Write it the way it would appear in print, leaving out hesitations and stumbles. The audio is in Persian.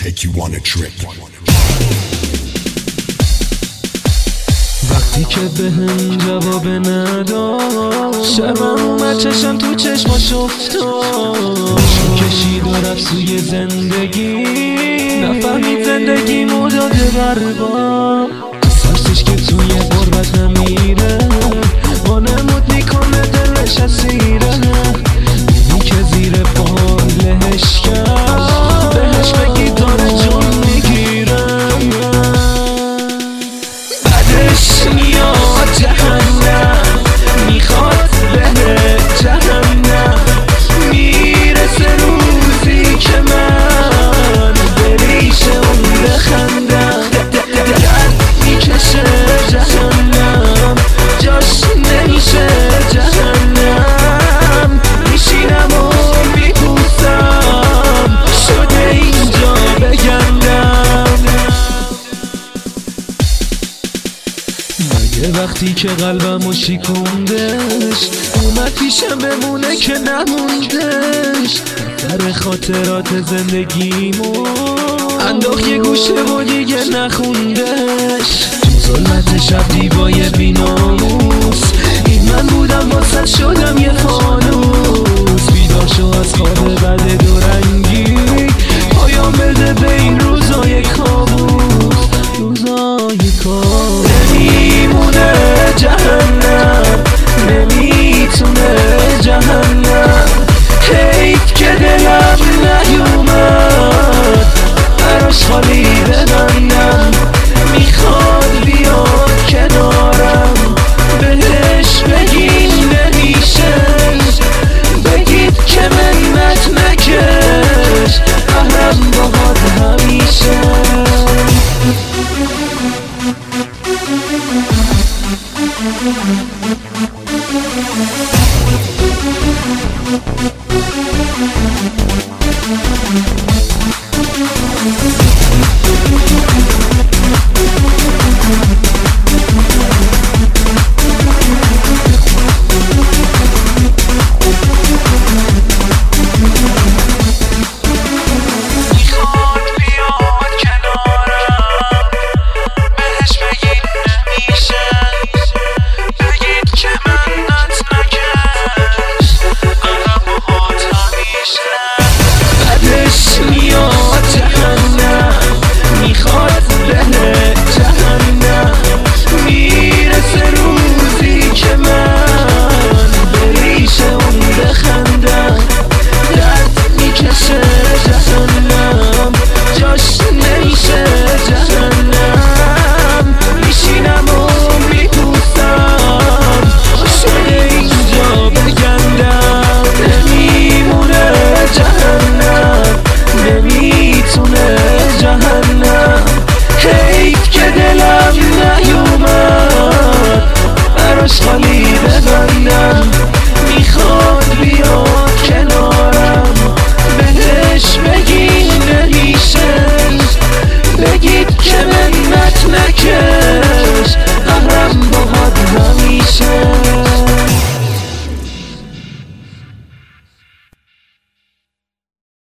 take you on a trip. وقتی که بهم جواب نداد شبم اومد چشم تو چشماش افتاد کشید و رفت سوی زندگی نفهمید زندگی مداده بربا سرسش که توی غربت نمیره وانمود میکنه دلش اسیره اینی که زیر بالش کرد بهش بگی داره جون میگیره بعدش میاد جهنم میخواد بره جهنم میرسه روزی که من بریش اون بخندم درد میکشه جهنم جاش نمیشه جهنم میشینم و میپوسم شده اینجا بگندم مگه وقتی که قلبمو شکوندش اومد پیشم بمونه که نموندش دفتر خاطرات زندگیمو انداخت یه گوشه و دیگه نخوندش تو ظلمت شب دیوای بیناموس این من بودم واسه شدم یه